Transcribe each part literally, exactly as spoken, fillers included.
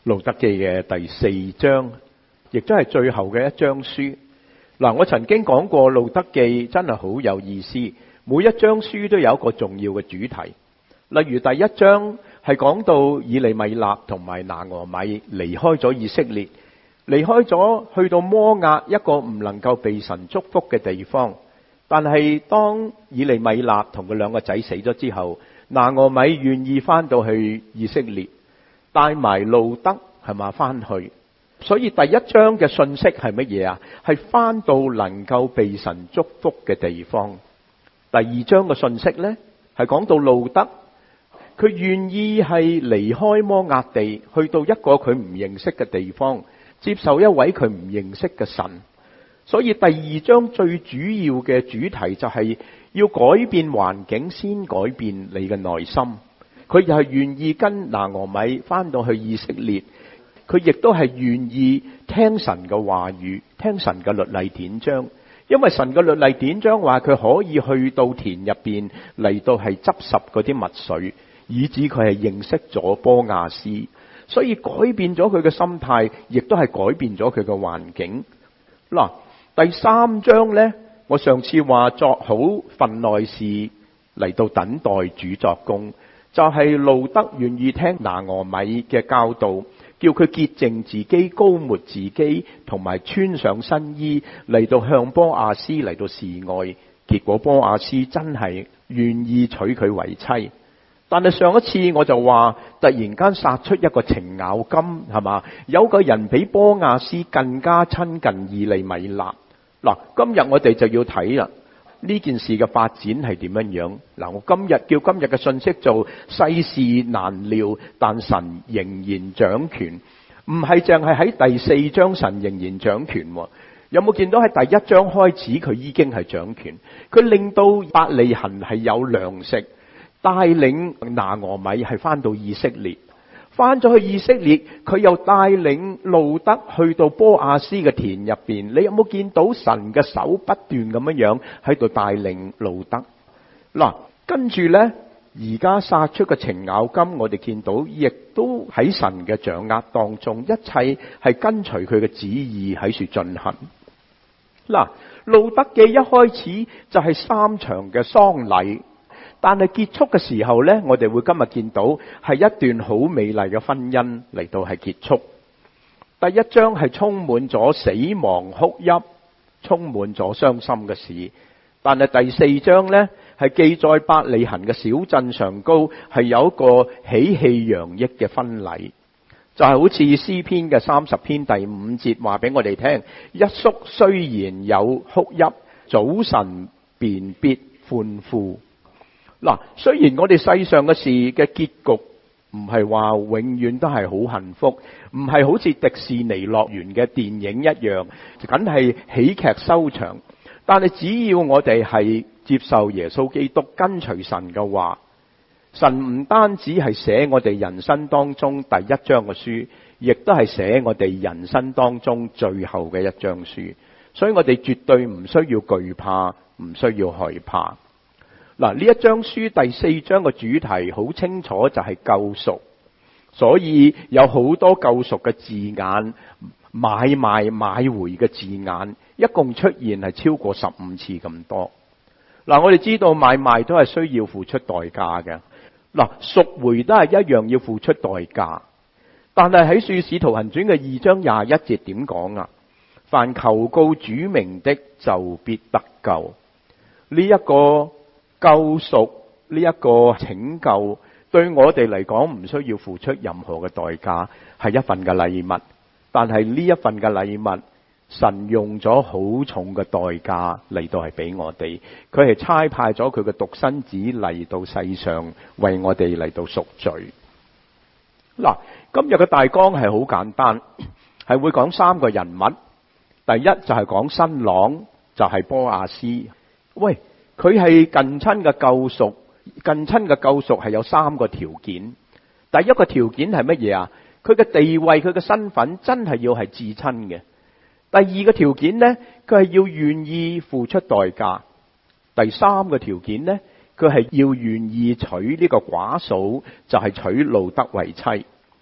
路得記嘅第四章，亦都係最後嘅一章書。嗱，我曾經講過路得記真係好有意思，每一章書都有一個重要嘅主題。例如第一章係講到以利米勒同埋拿俄米離開咗以色列，離開咗去到摩押一個唔能夠被神祝福嘅地方。但係當以利米勒同佢兩個仔死咗之後，拿俄米願意翻到去以色列，帶埋路得係嘛翻去。所以第一章嘅信息係乜嘢啊？係翻到能夠被神祝福嘅地方。第二章嘅信息呢，係講到路得，佢願意係離開摩押地，去到一個佢唔認識嘅地方，接受一位佢唔認識嘅神。所以第二章最主要嘅主題就係要改變環境，先改變你嘅內心。佢又係願意跟拿俄米翻到去以色列，佢亦都係願意聽神嘅話語，聽神嘅律例典章。因為神嘅律例典章話佢可以去到田入邊嚟到係執拾嗰啲麥穗，以致佢係認識咗波亞斯，所以改變咗佢嘅心態，亦都係改變咗佢嘅環境。嗱，第三章呢，我上次話作好份內事嚟到等待主作工，就係路得願意聽拿俄米嘅教導，叫佢潔淨自己，膏抹自己，同埋穿上新衣嚟到向波亞斯嚟到示愛。結果波亞斯真係願意娶佢為妻。但係上一次我就話，突然間殺出一個程咬金，係嘛？有個人比波亞斯更加親近以利米勒。嗱，今日我哋就要睇啦，呢件事嘅發展係點樣樣？嗱，我今日叫今日嘅信息做世事難料，但神仍然掌權。唔係淨係喺第四章神仍然掌權，有冇見到喺第一章開始佢已經係掌權？佢令到伯利恆係有糧食，帶領拿俄米係翻到以色列，翻咗去以色列，佢又帶領路得去到波亞斯嘅田入邊。你有冇見到神嘅手不斷咁樣樣喺度帶領路得？嗱，跟住呢，而家殺出個程咬金，我哋見到亦都喺神嘅掌握當中，一切係跟隨佢嘅旨意喺處進行。嗱，路得記一開始就係三場嘅喪禮。但係結束嘅時候呢，我哋會今日見到係一段好美麗嘅婚姻嚟到係結束。第一章係充滿咗死亡哭泣，充滿咗傷心嘅事。但係第四章呢，係記載伯利恆嘅小鎮上高係有一個喜氣洋溢嘅婚禮，就係、是、好似詩篇嘅三十篇第五節話俾我哋聽：一宿雖然有哭泣，早晨便必歡呼。嗱，雖然我哋世上嘅事嘅結局唔係話永遠都係好幸福，唔係好似迪士尼樂園嘅電影一樣，梗係喜劇收場。但係只要我哋係接受耶穌基督，跟隨神嘅話，神唔單止係寫我哋人生當中第一章嘅書，亦都係寫我哋人生當中最後嘅一章書。所以我哋絕對唔需要懼怕，唔需要害怕。嗱，呢一章書第四章嘅主題好清楚，就係救贖，所以有好多救贖嘅字眼，買賣買回嘅字眼，一共出現係超過十五次咁多。嗱，我哋知道買賣都係需要付出代價嘅，嗱，贖回都係一樣要付出代價。但係喺《使徒行傳》嘅二章廿一節點講啊？凡求告主名的，就必得救。呢、這、一個救贖，呢一個拯救，對我哋嚟講唔需要付出任何嘅代價，係一份嘅禮物。但係呢一份嘅禮物，神用咗好重嘅代價嚟到係俾我哋，佢係差派咗佢嘅獨生子嚟到世上，為我哋嚟到贖罪。嗱，今日嘅大綱係好簡單，係會講三個人物。第一就係講新郎，就係波亞斯。喂，佢係近親嘅救贖，近親嘅救贖係有三個條件。第一個條件係乜嘢啊？佢嘅地位，佢嘅身份真係要係至親嘅。第二個條件呢，佢係要願意付出代價。第三個條件呢，佢係要願意娶呢個寡嫂，就係娶路得為妻。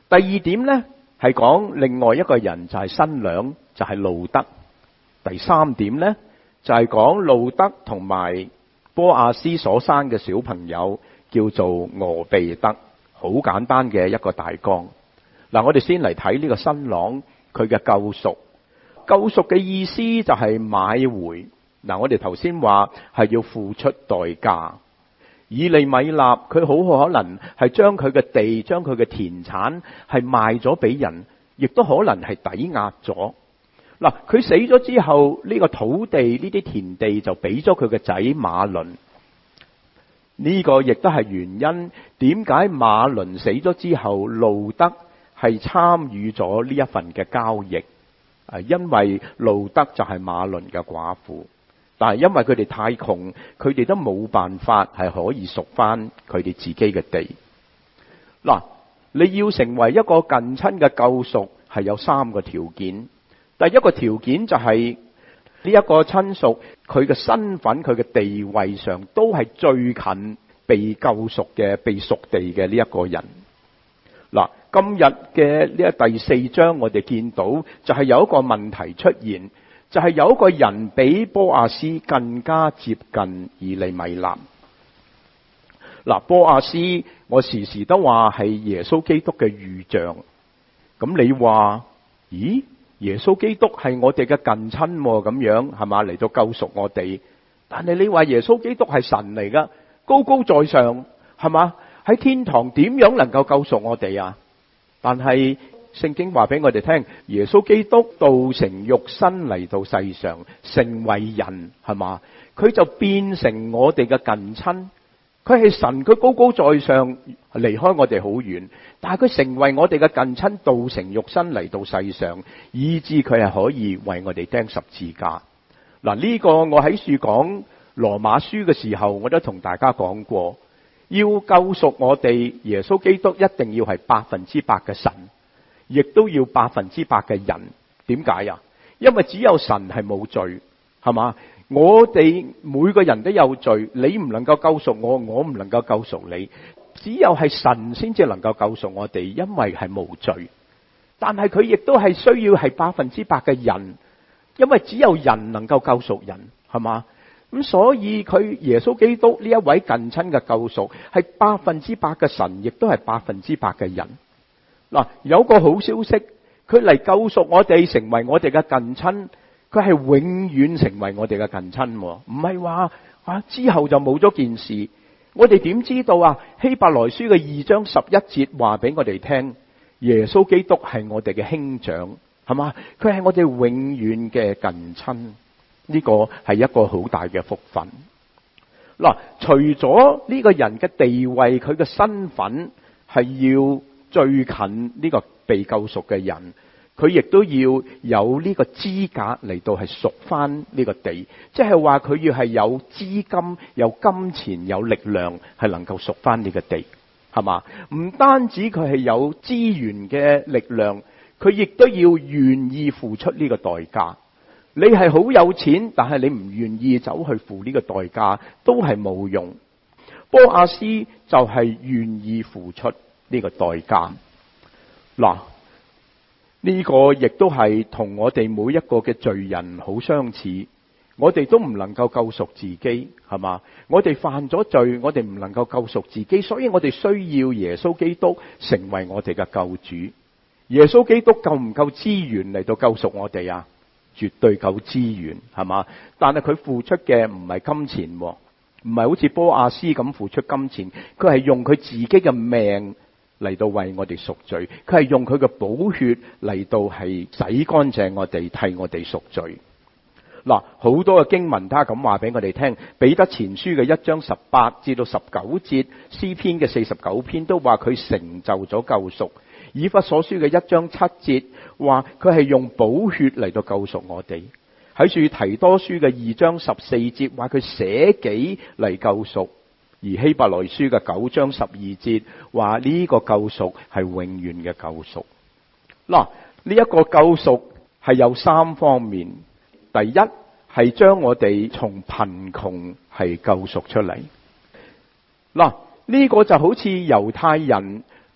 第二點呢，係講另外一個人，就係新娘，就係路得。第三點呢，就係講路得同埋波阿斯所生嘅小朋友叫做俄備得。好簡單嘅一個大綱。嗱，我哋先嚟睇呢個新郎佢嘅救贖。救贖嘅意思就係買回。嗱，我哋頭先話係要付出代價。以利米納佢好可能係將佢嘅地、將佢嘅田產係賣咗俾人，亦都可能係抵押咗。嗱，佢死咗之後，呢個土地、呢啲田地就俾咗佢嘅仔馬倫。呢個亦都係原因，點解馬倫死咗之後，路得係參與咗呢一份嘅交易？啊，因為路得就係馬倫嘅寡婦。但係因為佢哋太窮，佢哋都冇辦法係可以贖翻佢哋自己嘅地。嗱，你要成為一個近親嘅救贖，係有三個條件。第一個條件就係呢一個親屬，佢嘅身份、佢嘅地位上都係最近被救贖嘅、被贖地嘅呢一個人。嗱，今日嘅呢一第四章，我哋見到就係有一個問題出現。就係有一個人比波阿斯更加接近以利米納。嗱，波阿斯我時時都話係耶穌基督嘅預像。咁你話，咦？耶穌基督係我哋嘅近親咁樣，係嘛，嚟到救贖我哋？但係你話耶穌基督係神嚟噶，高高在上，係嘛？喺天堂點樣能夠救贖我哋啊？但係聖經話俾我哋聽，耶穌基督道成肉身嚟到世上，成為人，係嘛？佢就變成我哋嘅近親。佢係神，佢高高在上，離開我哋好遠，但係佢成為我哋嘅近親，道成肉身嚟到世上，以致佢係可以為我哋釘十字架。嗱，呢個我喺書講羅馬書嘅時候，我都同大家講過，要救贖我哋，耶穌基督一定要係百分之百嘅神。亦都要百分之百嘅人。點解啊？因為只有神係冇罪，係嘛？我哋每個人都有罪，你唔能夠救贖我，我唔能夠救贖你。只有係神先至能夠救贖我哋，因為係無罪。但係佢亦都係需要係百分之百嘅人，因為只有人能夠救贖人，係嘛？咁所以佢耶穌基督呢一位近親嘅救贖係百分之百嘅神，亦都係百分之百嘅人。嗱，有個好消息，佢嚟救贖我哋，成為我哋嘅近親，佢係永遠成為我哋嘅近親，唔係話啊之後就冇咗件事。我哋點知道啊？希伯來書嘅二章十一節話俾我哋聽，耶穌基督係我哋嘅兄長，係嘛？佢係我哋永遠嘅近親，呢個係一個好大嘅福分。嗱，除咗呢個人嘅地位，佢嘅身份係要最近呢個被救贖嘅人，佢亦都要有呢個資格嚟到係贖翻呢個地，即係話佢要係有資金、有金錢、有力量，係能夠贖翻呢個地，係嘛？唔單止佢係有資源嘅力量，佢亦都要願意付出呢個代價。你係好有錢，但係你唔願意走去付呢個代價，都係冇用。波阿斯就係願意付出呢個代價。嗱，呢個亦都係同我哋每一個嘅罪人好相似。我哋都唔能夠救贖自己，係嘛？我哋犯咗罪，我哋唔能夠救贖自己，所以我哋需要耶穌基督成為我哋嘅救主。耶穌基督夠唔夠資源嚟到救贖我哋啊？絕對夠資源，係嘛？但係佢付出嘅唔係金錢，唔係好似波阿斯咁付出金錢，佢係用佢自己嘅命嚟到為我哋贖罪，佢係用佢嘅寶血嚟到係洗乾淨我哋，替我哋贖罪。嗱，好多嘅經文，他咁話俾我哋聽，彼得前書嘅一章十八至到十九節，詩篇嘅四十九篇都話佢成就咗救贖。以弗所書嘅一章七節話佢係用寶血嚟到救贖我哋。喺住提多書嘅二章十四節話佢捨己嚟救贖。而希伯來書嘅九章十二節話呢個救贖係永遠嘅救贖。嗱，呢一個救贖係有三方面。第一係將我哋從貧窮係救贖出嚟。嗱，呢個就好似猶太人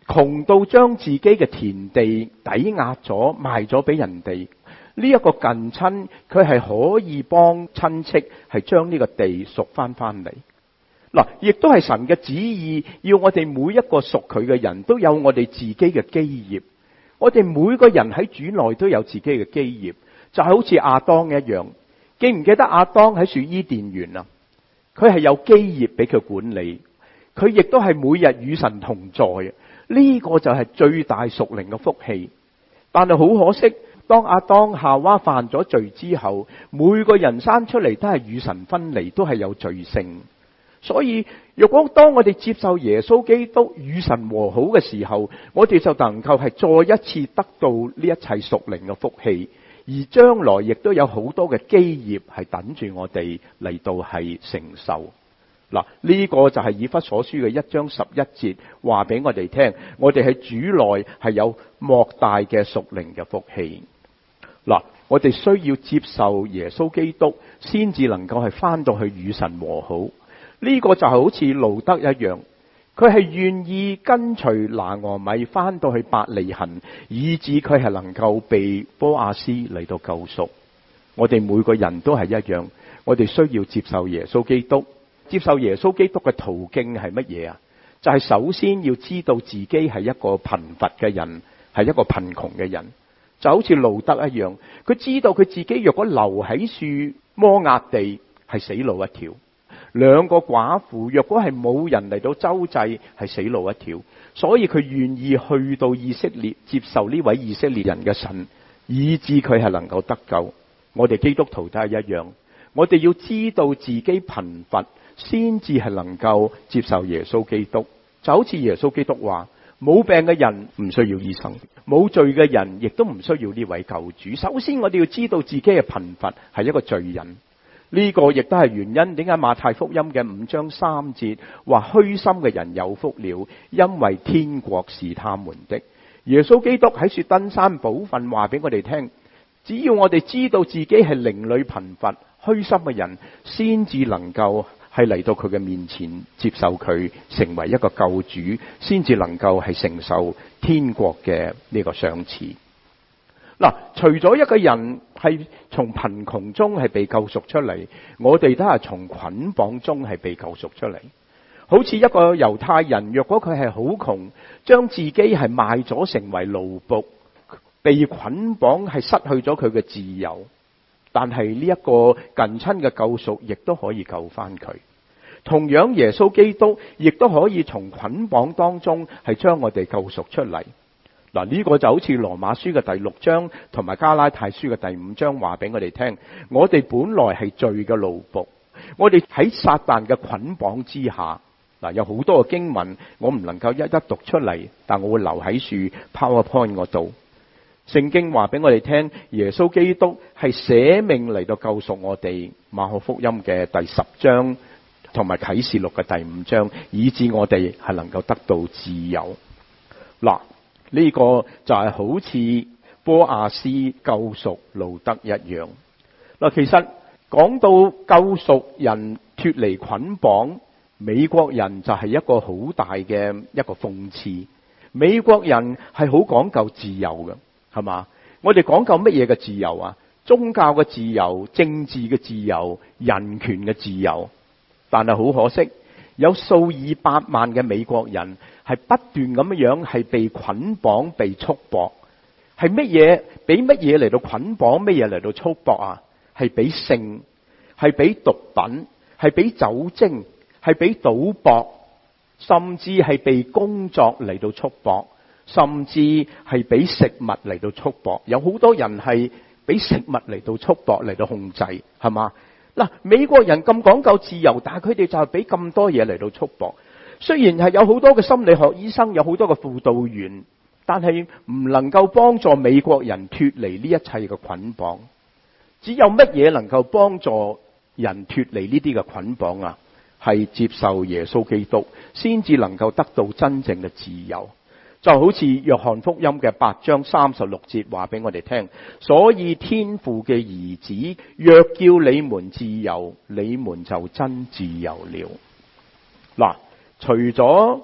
窮到將自己嘅田地抵押咗，賣咗俾人哋。呢一個近親，佢係可以幫親戚係將呢個地贖翻翻嚟。嗱，亦都係神嘅旨意，要我哋每一個屬佢嘅人都有我哋自己嘅基業。我哋每個人喺主內都有自己嘅基業，就係好似亞當一樣。記唔記得亞當喺樹伊甸園啊？佢係有基業俾佢管理，佢亦都係每日與神同在。呢個就係最大屬靈嘅福氣。但係好可惜，當亞當夏娃犯咗罪之後，每個人生出嚟都係與神分離，都係有罪性。所以如果當我哋接受耶穌基督與神和好嘅時候，我哋就能夠係再一次得到呢一切屬靈嘅福氣，而將來亦都有好多嘅基業係等住我哋嚟到係承受。嗱，呢個就係以弗所書嘅一章十一節話俾我哋聽，我哋喺主內係有莫大嘅屬靈嘅福氣。嗱，我哋需要接受耶穌基督，先至能夠係翻到去與神和好。呢個就係好似路德一樣，佢係願意跟隨拿俄米翻到去伯利恆，以致佢係能夠被波亞斯嚟到救贖。我哋每個人都係一樣，我哋需要接受耶穌基督。接受耶穌基督嘅途徑係乜嘢啊？就係首先要知道自己係一個貧乏嘅人，係一個貧窮嘅人，就好似路德一樣，佢知道佢自己若果留喺樹摩押地係死路一條。兩個寡婦若果係冇人嚟到周濟係死路一條，所以佢願意去到以色列接受呢位以色列人嘅神，以致佢係能夠得救。我哋基督徒都係一樣，我哋要知道自己貧乏，先至係能夠接受耶穌基督。就好似耶穌基督話，冇病嘅人唔需要醫生，冇罪嘅人亦都唔需要呢位救主。首先我哋要知道自己嘅貧乏係一個罪人。呢個亦都係原因，點解馬太福音嘅五章三節話虛心嘅人有福了，因為天國是他們的。耶穌基督喺雪登山寶訓話俾我哋聽，只要我哋知道自己係靈裡貧乏虛心嘅人，先至能夠係嚟到佢嘅面前接受佢成為一個救主，先至能夠係承受天國嘅呢個賞賜。嗱，除咗一個人係從貧窮中係被救贖出嚟，我哋都係從捆綁中係被救贖出嚟。好似一個猶太人，若果佢係好窮，將自己係賣咗成為奴僕，被捆綁係失去咗佢嘅自由，但係呢一個近親嘅救贖亦都可以救翻佢。同樣耶穌基督亦都可以從捆綁當中係將我哋救贖出嚟。嗱，呢個就好似羅馬書嘅第六章同埋加拉太書嘅第五章話俾我哋聽，我哋本來係罪嘅奴僕，我哋喺撒旦嘅捆綁之下。嗱，有好多嘅經文我唔能夠一一讀出嚟，但我會留喺樹 PowerPoint 嗰度。聖經話俾我哋聽，耶穌基督係捨命嚟到救贖我哋，馬可福音嘅第十章同埋啟示錄嘅第五章，以致我哋係能夠得到自由。嗱，呢個就係好似波亞斯救贖路德一樣。嗱，其實講到救贖人脫離捆綁，美國人就係一個好大嘅一個諷刺。美國人係好講究自由嘅，係嘛？我哋講究乜嘢嘅自由啊？宗教嘅自由、政治嘅自由、人權嘅自由。但係好可惜，有數以百萬嘅美國人係不斷咁樣係被捆綁、被束縛。係乜嘢？俾乜嘢嚟到捆綁？乜嘢嚟到束縛啊？係俾性，係俾毒品，係俾酒精，係俾賭博，甚至係被工作嚟到束縛，甚至係俾食物嚟到束縛。有好多人係俾食物嚟到束縛嚟到控制，係嘛？嗱，美國人咁講究自由，但係佢哋就係俾咁多嘢嚟到束縛。雖然係有好多嘅心理學醫生，有好多嘅輔導員，但係唔能夠幫助美國人脫離呢一切嘅捆綁。只有乜嘢能夠幫助人脫離呢啲嘅捆綁啊？係接受耶穌基督，先至能夠得到真正嘅自由。就好似約翰福音嘅八章三十六節話俾我哋聽，所以天父嘅兒子若叫你們自由，你們就真自由了。嗱，除咗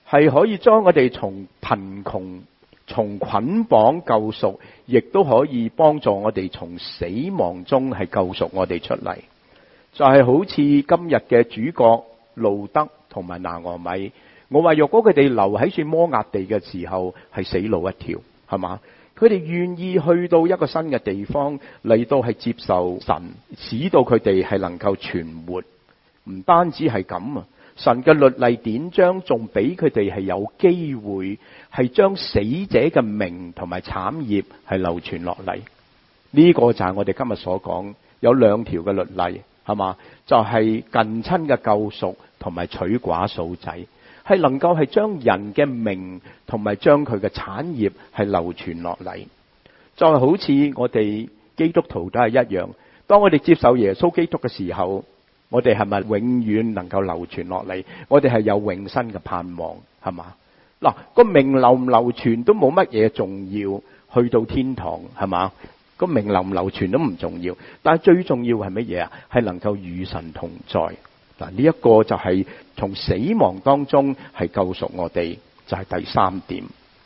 係可以將我哋從貧窮、從捆綁救贖，亦都可以幫助我哋從死亡中係救贖我哋出嚟。就係好似今日嘅主角路德同埋拿俄米，我話若果佢哋留喺算摩押地嘅時候，係死路一條，係嘛？佢哋願意去到一個新嘅地方嚟到係接受神，使到佢哋係能夠存活。唔單止係咁啊，神嘅律例典章仲俾佢哋係有機會係將死者嘅名同埋產業係流傳落嚟。呢個就係我哋今日所講有兩條嘅律例，係嘛？就係近親嘅救贖同埋娶寡嫂仔，係能夠係將人嘅名同埋將佢嘅產業係流傳落嚟。就係好似我哋基督徒都係一樣，當我哋接受耶穌基督嘅時候，我哋係咪永遠能夠流傳落嚟？我哋係有永生嘅盼望，係嘛？嗱，個名流唔流傳都冇乜嘢重要，去到天堂，係嘛？個名流唔流傳都唔重要，但係最重要係乜嘢啊？係能夠與神同在。嗱，呢一個就係從死亡當中係救贖我哋，就係第三點。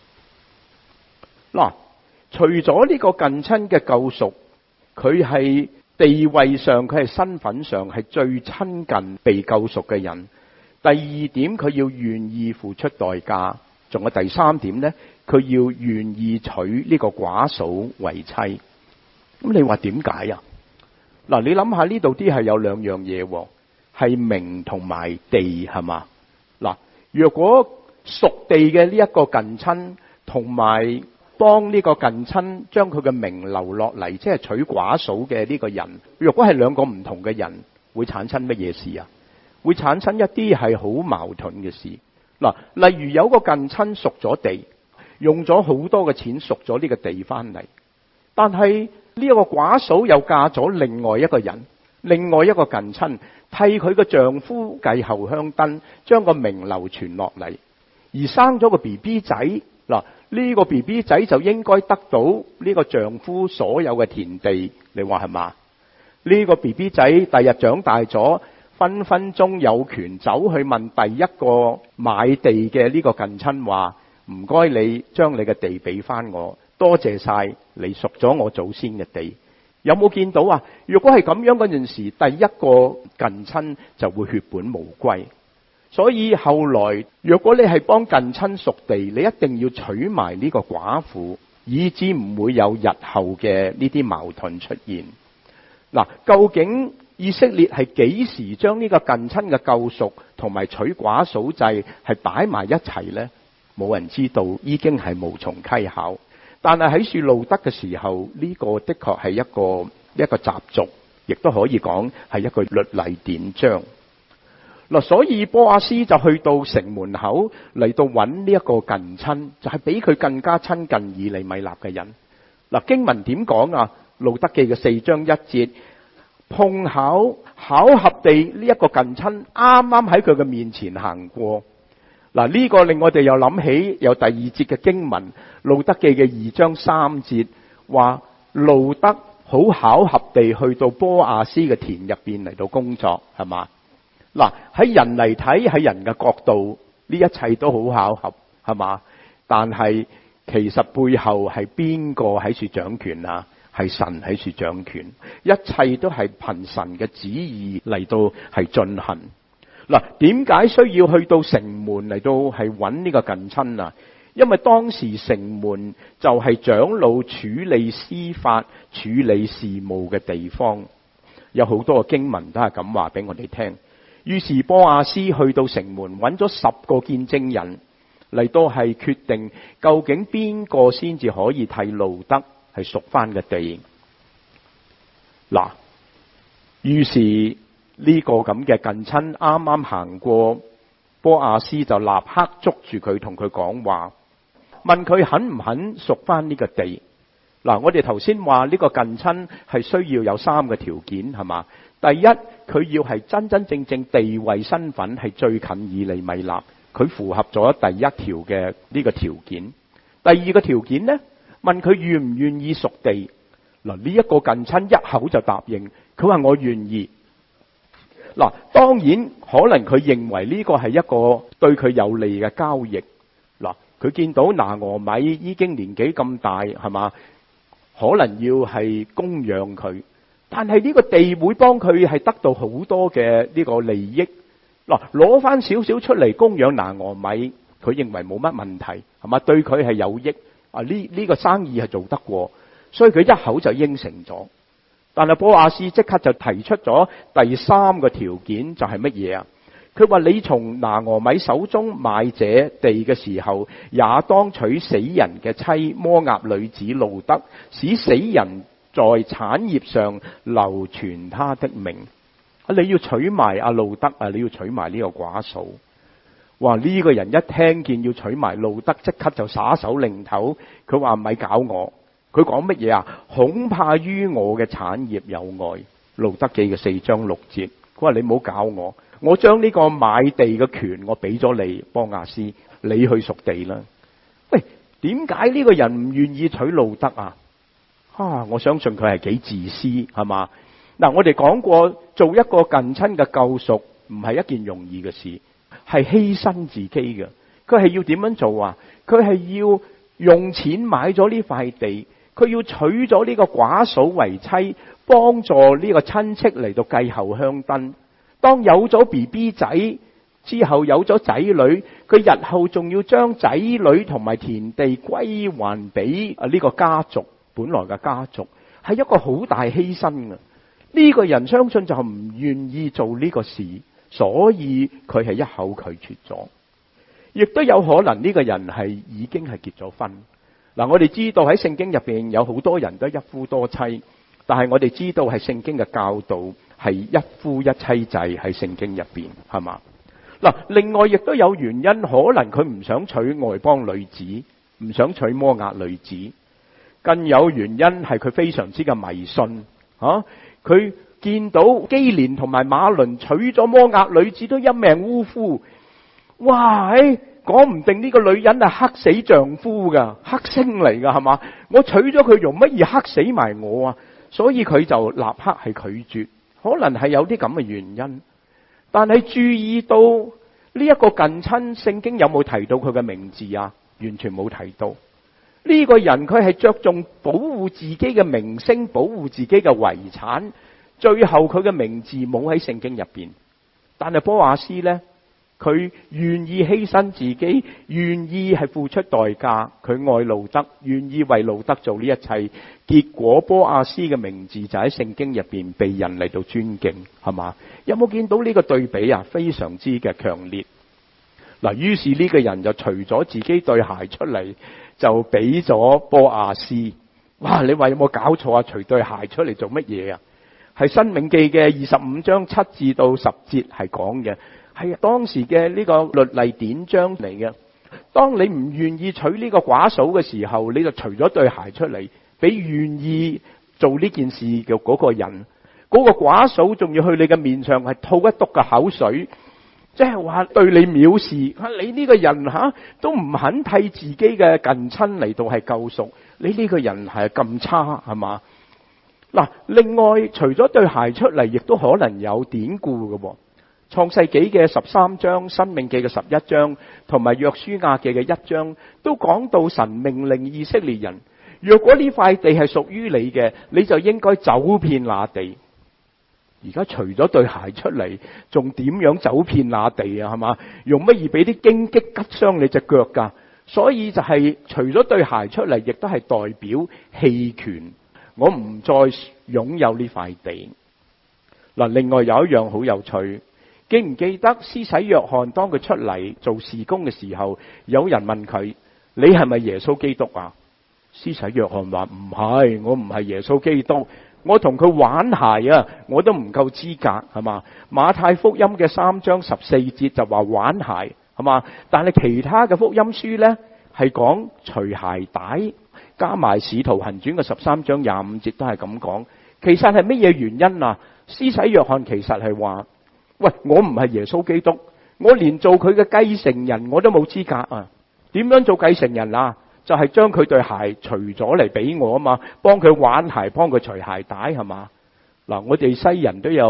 嗱，除咗呢個近親嘅救贖，佢係地位上，佢係身份上係最親近被救贖嘅人。第二點，佢要願意付出代價。仲有第三點呢，佢要願意娶呢個寡嫂為妻。咁你話點解啊？嗱，你諗下呢度啲係有兩樣嘢，係名同埋地，係嘛？嗱，若果屬地嘅呢一個近親，同埋幫呢個近親將佢嘅名留落嚟，即係娶寡嫂嘅呢個人，若果係兩個唔同嘅人，會產生乜嘢事啊？會產生一啲係好矛盾嘅事。嗱，例如有個近親贖咗地，用咗好多嘅錢贖咗呢個地翻嚟，但係呢一個寡嫂又嫁咗另外一個人，另外一個近親替佢嘅丈夫繼後香燈，將個名流傳落嚟，而生咗個 B B 仔。嗱，呢個 B B 仔就應該得到呢個丈夫所有嘅田地，你話係嘛？呢個 B B 仔第日長大咗，分分鐘有權走去問第一個買地嘅呢個近親話：唔該你將你嘅地俾翻我，多謝晒你贖咗我祖先嘅地。有冇見到啊？如果係咁樣嗰陣時，第一個近親就會血本無歸。所以後來，若果你係幫近親贖地，你一定要娶埋呢個寡婦，以致唔會有日後嘅呢啲矛盾出現。嗱，究竟以色列係幾時將呢個近親嘅救贖同埋娶寡嫂制係擺埋一齊呢？冇人知道，已經係無從稽考。但係喺樹路德嘅時候，呢個的確係一個一個習俗，亦都可以講係一個律例典章。嗱，所以波阿斯就去到城門口嚟到揾呢一個近親，就係比佢更加親近以利米勒嘅人。嗱，經文點講啊？路德記嘅四章一節，碰巧巧合地呢一個近親啱啱喺佢嘅面前行過。嗱，呢個令我哋又諗起有第二節嘅經文，路德記嘅二章三節，話路德好巧合地去到波阿斯嘅田入邊嚟到工作，係嘛？嗱，喺人嚟睇，喺人嘅角度，呢一切都好巧合，係嘛？但係其實背後係邊個喺處掌權啊？係神喺處掌權，一切都係憑神嘅旨意嚟到係進行。嗱，點解需要去到城門嚟到係揾呢個近親啊？因為當時城門就係長老處理司法、處理事務嘅地方，有好多嘅經文都係咁話俾我哋聽。於是波阿斯去到城門揾咗十個見證人嚟到係決定究竟邊個先至可以替路德係贖翻嘅地。嗱，於是呢個咁嘅近親啱啱行過，波阿斯就立刻捉住佢，同佢講話，問佢肯唔肯贖翻呢個地。嗱，我哋頭先話呢個近親係需要有三個條件，係嘛？第一，佢要係真真正正地位身份係最近以利米勒，佢符合咗第一條嘅呢個條件。第二個條件呢，問佢願唔願意贖地。嗱，呢一個近親一口就答應，佢話我願意。 嗱，當然可能佢認為呢個係一個對佢有利嘅交易。嗱，佢見到拿俄米已經年紀咁大，係嘛？可能要係供養佢，但係呢個地會幫佢係得到好多嘅呢個利益。嗱，攞翻少少出嚟供養拿俄米，佢認為冇乜問題，係嘛？對佢係有益啊！呢呢個生意係做得過，所以佢一口就應承咗。但係波亞斯即刻就提出咗第三個條件，就係乜嘢啊？佢話你從拿俄米手中買這地嘅時候，也當娶死人嘅妻摩押女子路得，使死人在產業上流傳他的名。啊，你要娶埋阿路得啊，你要娶埋呢個寡嫂。哇！呢個人一聽見要娶埋路得，即刻就耍手擰頭。佢話唔係搞我。佢講乜嘢啊？恐怕於我嘅產業有礙。路得記嘅四章六節。佢話你唔好搞我。我將呢個買地嘅權我俾咗你，波亞斯，你去屬地啦。喂，點解呢個人唔願意娶路得啊？啊，我相信佢係幾自私，係嘛？嗱，我哋講過，做一個近親嘅救贖唔係一件容易嘅事，係犧牲自己嘅。佢係要點樣做啊？佢係要用錢買咗呢塊地，佢要娶咗呢個寡嫂為妻，幫助呢個親戚嚟到繼後香燈。當有咗 B B 仔之後，有咗仔女，佢日後仲要將仔女同埋田地歸還俾啊呢個家族，本來嘅家族，係一個好大犧牲啊！呢個人相信就唔願意做呢個事，所以佢係一口拒絕咗。亦都有可能呢個人係已經係結咗婚。嗱，我哋知道喺聖經入邊有好多人都一夫多妻，但係我哋知道係聖經嘅教導。係一夫一妻制喺聖經入邊，係嘛？嗱，另外亦都有原因，可能佢唔想娶外邦女子，唔想娶摩押女子，更有原因係佢非常之嘅迷信。吓，佢見到基連同埋馬倫娶咗摩押女子都一命嗚呼，哇！誒，講唔定呢個女人係黑死丈夫噶，黑星嚟噶，係嘛？我娶咗佢，容乜易黑死埋我啊？所以佢就立刻係拒絕。可能係有啲咁嘅原因，但係注意到呢一個近親，聖經有冇提到佢嘅名字啊？完全冇提到。呢個人佢係着重保護自己嘅名聲，保護自己嘅遺產，最後佢嘅名字冇喺聖經入邊。但係波亞斯呢，佢願意犧牲自己，願意係付出代價，佢愛路得，願意為路得做呢一切。結果波亞斯嘅名字就喺聖經入邊被人嚟到尊敬，係嘛？有冇見到呢個對比啊？非常之嘅強烈。嗱，於是呢個人就除咗自己對鞋出嚟，就俾咗波亞斯。哇！你話有冇搞錯啊？除對鞋出嚟做乜嘢啊？係申命記嘅二十五章七至到十節係講嘅，係當時嘅呢個律例典章嚟嘅。當你唔願意娶呢個寡嫂嘅時候，你就除咗對鞋出嚟。俾願意做呢件事嘅嗰個人，嗰個寡嫂仲要去你嘅面上係吐一督嘅口水，即係話對你藐視。你呢個人吓都唔肯替自己嘅近親嚟到係救贖，你呢個人係咁差，係嘛？嗱，另外除咗對鞋出嚟，亦都可能有典故嘅。創世紀嘅十三章、申命記嘅十一章同埋約書亞記嘅一章，都講到神命令以色列人。若果呢塊地係屬於你嘅，你就應該走遍那地。而家除咗對鞋出嚟，仲點樣走遍那地啊？係嘛？用乜嘢俾啲荊棘拮傷你隻腳噶？所以就係除咗對鞋出嚟，亦都係代表棄權。我唔再擁有呢塊地。嗱，另外有一樣好有趣，記唔記得施洗約翰當佢出嚟做事工嘅時候，有人問佢：你係咪耶穌基督啊？施洗約翰話唔係，我唔係耶穌基督，我同佢玩鞋啊，我都唔夠資格，係嘛？馬太福音嘅三章十四節就話玩鞋，係嘛？但係其他嘅福音書呢，係講除鞋帶，加埋使徒行傳嘅十三章廿五節都係咁講。其實係乜嘢原因啊？施洗約翰其實係話：喂，我唔係耶穌基督，我連做佢嘅繼承人我都冇資格啊！點樣做繼承人啊？就係將佢對鞋除咗嚟俾我啊嘛，幫佢玩鞋，幫佢除鞋帶，係嘛？嗱，我哋西人都有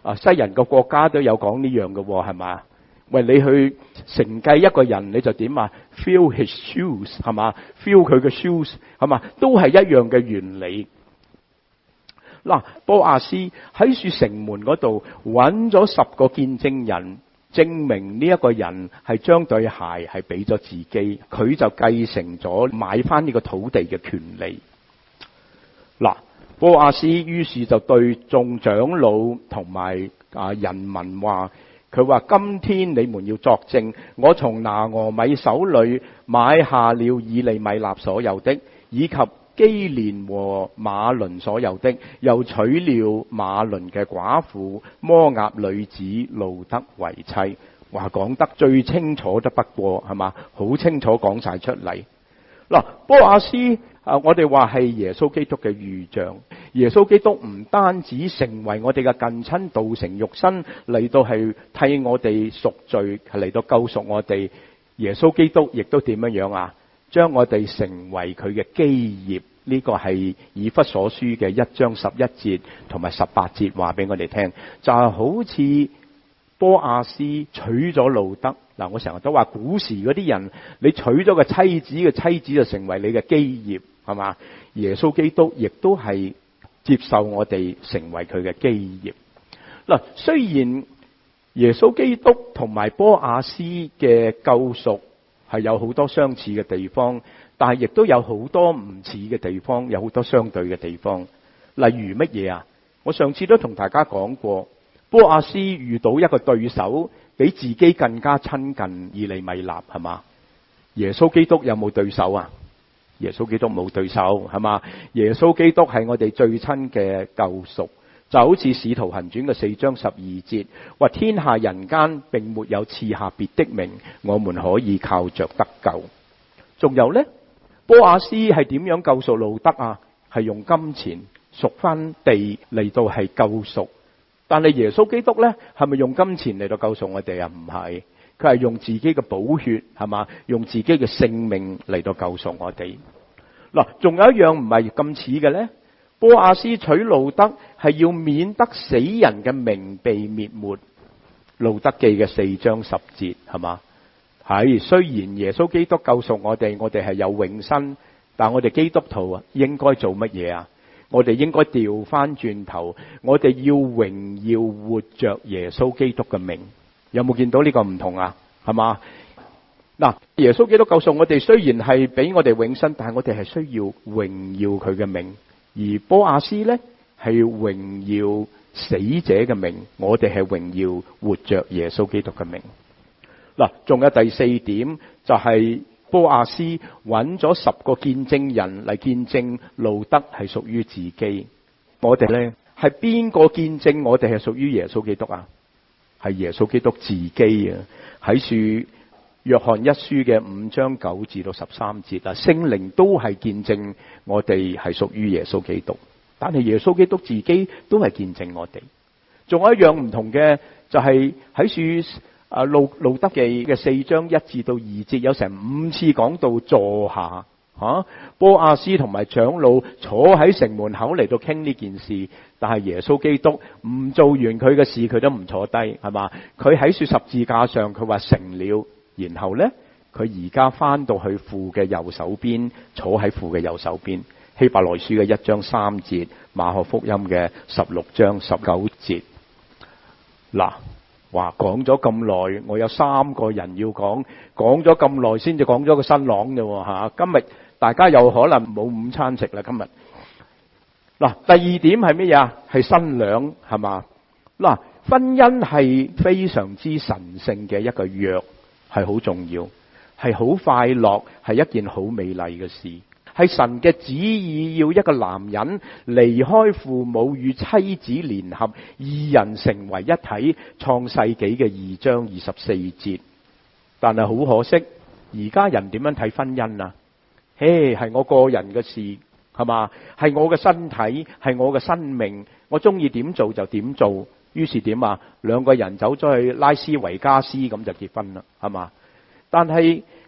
啊西人個國家都有講呢樣嘅，係嘛？喂，你去承繼一個人，你就點啊 ？Fill his shoes 係嘛 ？Fill 佢嘅 shoes 係嘛？都係一樣嘅原理。嗱，波阿斯喺樹城門嗰度揾咗十個見證人，證明呢一個人係將對鞋係俾咗自己，佢就繼承咗買翻呢個土地嘅權利。嗱，波阿斯於是就對眾長老同埋啊人民話，佢話：今天你們要作證，我從拿俄米手裏買下了以利米納所有的，以及基連和馬倫所有的，又娶了馬倫嘅寡婦摩押女子路得為妻。話講得最清楚得不過，係嘛？好清楚講晒出嚟。嗱，波阿斯啊，我哋話係耶穌基督嘅預像。耶穌基督唔單止成為我哋嘅近親，道成肉身嚟到係替我哋贖罪，係嚟到救贖我哋。耶穌基督亦都點樣樣啊？將我哋成為佢嘅基業。呢、這個係以弗所書嘅一章十一節同埋十八節話俾我哋聽，就係、是、好似波阿斯娶咗路得。嗱，我成日都話古時嗰啲人，你娶咗個妻子嘅妻子就成為你嘅基業，係嘛？耶穌基督亦都係接受我哋成為佢嘅基業。嗱，雖然耶穌基督同埋波阿斯嘅救贖係有好多相似嘅地方，但係亦都有好多唔似嘅地方，有好多相對嘅地方。例如乜嘢啊？我上次都同大家講過，波阿斯遇到一個對手比自己更加親近以利米納，係嘛？耶穌基督有冇對手啊？耶穌基督冇對手，係嘛？耶穌基督係我哋最親嘅救贖，就好似使徒行傳嘅四章十二節話：天下人間並沒有賜下別的名，我們可以靠着得救。仲有呢？波阿斯係點樣救贖路得啊？係用金錢贖翻地嚟到係救贖。但係耶穌基督呢，係咪用金錢嚟到救贖我哋啊？唔係，佢係用自己嘅寶血，係嘛？用自己嘅性命嚟到救贖我哋。嗱，仲有一樣唔係咁似嘅呢，波阿斯娶路得係要免得死人嘅名被滅沒。路得記嘅四章十節，係嘛？係，雖然耶穌基督救贖我哋，我哋係有永生，但我哋基督徒啊，應該做乜嘢啊？我哋應該調翻轉頭，我哋要榮耀活着耶穌基督嘅名。有冇見到呢個唔同啊？係嘛？嗱，耶穌基督救贖我哋，雖然係俾我哋永生，但係我哋係需要榮耀佢嘅名。而波阿斯呢，係榮耀死者嘅名，我哋係榮耀活着耶穌基督嘅名。嗱，仲有第四點就係、是。波阿斯揾咗十個見證人嚟見證路得係屬於自己。我哋呢係邊個見證我哋係屬於耶穌基督啊？係耶穌基督自己啊！喺書約翰一書嘅五章九至到十三節啊，聖靈都係見證我哋係屬於耶穌基督。但係耶穌基督自己都係見證我哋。仲有一樣唔同嘅就係喺書。啊，路路得記嘅四章一至到二節有成五次講到坐下，吓、啊、波阿斯同埋長老坐喺城門口嚟到傾呢件事，但係耶穌基督唔做完佢嘅事，佢都唔坐低，係嘛？佢喺樹十字架上，佢話成了，然後呢，佢而家翻到去父嘅右手邊，坐喺父嘅右手邊。希伯來書嘅一章三節，馬可福音嘅十六章十九節，嗱。話講咗咁耐，我有三個人要講，講咗咁耐先至講咗個新郎啫吓。今日大家有可能冇午餐食啦。今日嗱，第二點係咩嘢？係新娘，係嘛？嗱，婚姻係非常之神聖嘅一個約，係好重要，係好快樂，係一件好美麗嘅事。係神嘅旨意，要一個男人離開父母與妻子聯合，二人成為一體。創世紀嘅二章二十四節。但係好可惜，而家人點樣睇婚姻啊？嘿，係我個人嘅事，係嘛？係我嘅身體，係我嘅生命，我中意點做就點做。於是點啊？兩個人走咗去拉斯維加斯咁就結婚啦，係嘛？但係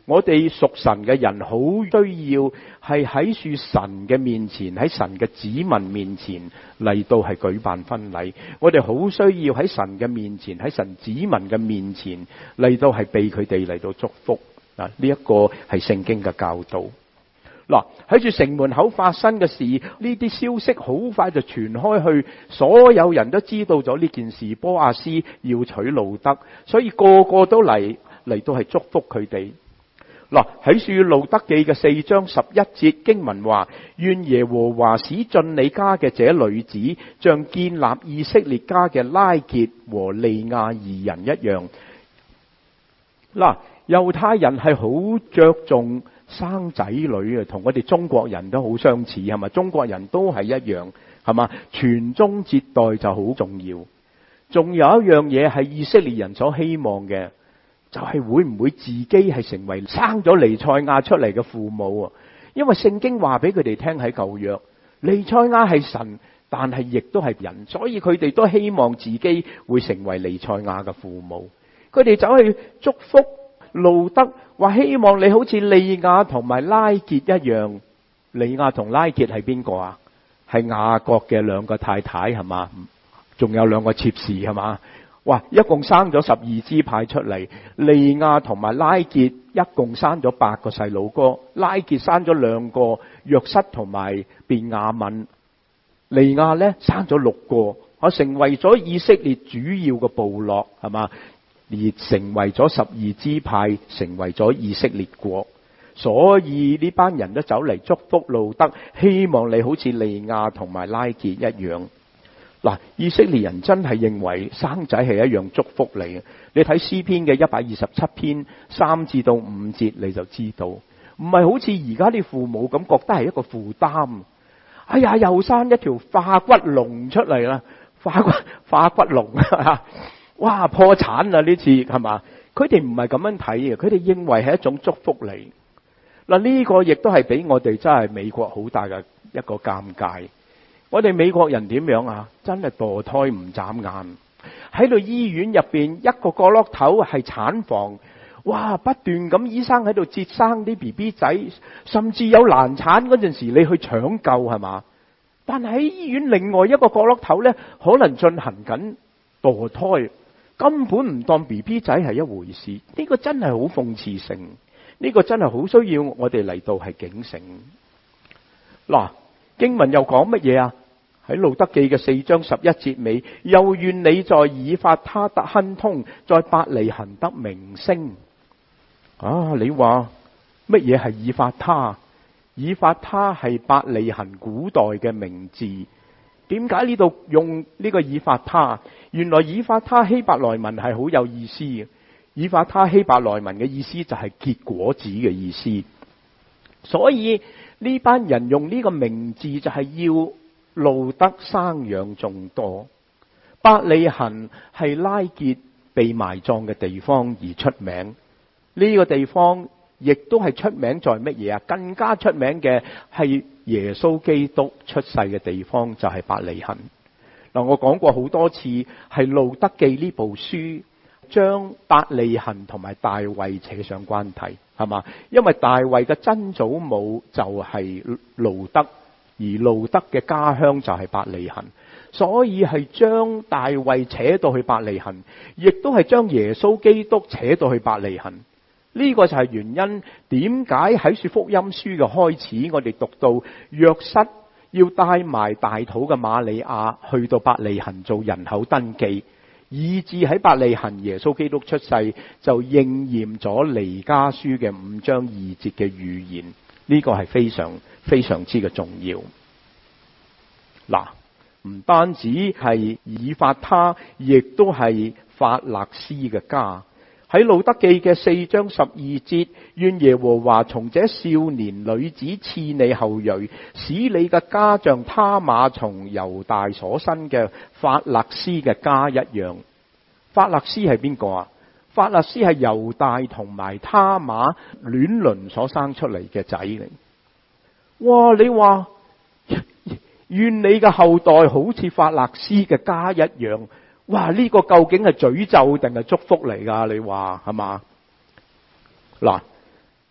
我哋屬神嘅人好需要係喺住神嘅面前，喺神嘅子民面前嚟到係舉辦婚禮。我哋好需要喺神嘅面前，喺神子民嘅面前嚟到係被佢哋嚟到祝福。嗱，呢一個係聖經嘅教導。嗱，喺住城門口發生嘅事，呢啲消息好快就傳開去，所有人都知道咗呢件事。波阿斯要娶路得，所以個個都嚟嚟到係祝福佢哋。嗱，喺住路得記嘅四章十一節經文話：願耶和華使進你家嘅這女子，像建立以色列家嘅拉結和利亞二人一樣。嗱，猶太人係好着重生仔女啊，同我哋中國人都好相似，係咪？中國人都係一樣，係嘛？傳宗接代就好重要。仲有一樣嘢係以色列人所希望嘅，就係會唔會自己係成為生咗彌賽亞出嚟嘅父母啊？因為聖經話俾佢哋聽喺舊約，彌賽亞係神，但係亦都係人，所以佢哋都希望自己會成為彌賽亞嘅父母。佢哋走去祝福路得，話希望你好似利亞同埋拉結一樣。利亞同拉結係邊個啊？係雅各嘅兩個太太，係嘛？仲有兩個妾侍，係嘛？哇！一共生咗十二支派出嚟，利亞同埋拉結一共生咗八個細佬哥，拉結生咗兩個，約瑟同埋便雅憫。利亞呢生咗六個，我成為咗以色列主要嘅部落，係嘛？而成為咗十二支派，成為咗以色列國。所以呢班人都走嚟祝福路得，希望你好似利亞同埋拉結一樣。嗱，以色列人真係認為生仔係一樣祝福嚟嘅。你睇詩篇嘅一百二十七篇三至到五節，你就知道，唔係好似而家啲父母咁覺得係一個負擔。哎呀，又生一條化骨龍出嚟啦，化骨化骨龍啊！哇，破產啦呢次，係嘛？佢哋唔係咁樣睇嘅，佢哋認為係一種祝福嚟。嗱，呢個亦都係俾我哋真係美國好大嘅一個尷尬。我哋美國人點樣啊？真係墮胎唔眨眼，喺度醫院入邊一個角落頭係產房，哇！不斷咁醫生喺度接生啲 B B 仔，甚至有難產嗰陣時，你去搶救，係嘛？但係喺醫院另外一個角落頭呢，可能進行緊墮胎，根本唔當 B B 仔係一回事。呢個真係好諷刺性，呢個真係好需要我哋嚟到係警醒。嗱，經文又講乜嘢啊？喺路得記嘅四章十一節尾，又願你在以法他得亨通，在伯利恆得名聲。啊，你話乜嘢係以法他？以法他係伯利恆古代嘅名字。點解呢度用呢個以法他？原來以法他希伯來文係好有意思嘅。以法他希伯來文嘅意思就係結果子嘅意思。所以呢班人用呢個名字就係要路得生養眾多。伯利恆係拉結被埋葬嘅地方而出名。呢個地方亦都係出名在乜嘢啊？更加出名嘅係耶穌基督出世嘅地方，就係伯利恆。嗱，我講過好多次，係路得記呢部書將伯利恆同埋大衛扯上關係，係嘛？因為大衛嘅曾祖母就係路得，而路得嘅家鄉就係伯利恆，所以係將大衛扯到去伯利恆，亦都係將耶穌基督扯到去伯利恆。呢個就係原因，點解喺書福音書嘅開始，我哋讀到約瑟要帶埋大肚嘅瑪利亞去到伯利恆做人口登記，以至喺伯利恆耶穌基督出世，就應驗咗彌迦書嘅五章二節嘅預言。呢個係非常非常之嘅重要。嗱，唔單止係以法他，亦都係法勒斯嘅家。喺路得記嘅四章十二節，願耶和華從這少年女子賜你後裔，使你嘅家像他瑪從猶大所生嘅法勒斯嘅家一樣。法勒斯係邊個啊？法勒斯係猶大同埋他瑪亂倫所生出嚟嘅仔嚟。哇！你話願你嘅後代好似法勒斯嘅家一樣。哇！呢個究竟係詛咒定係祝福嚟噶？你話係嘛？嗱，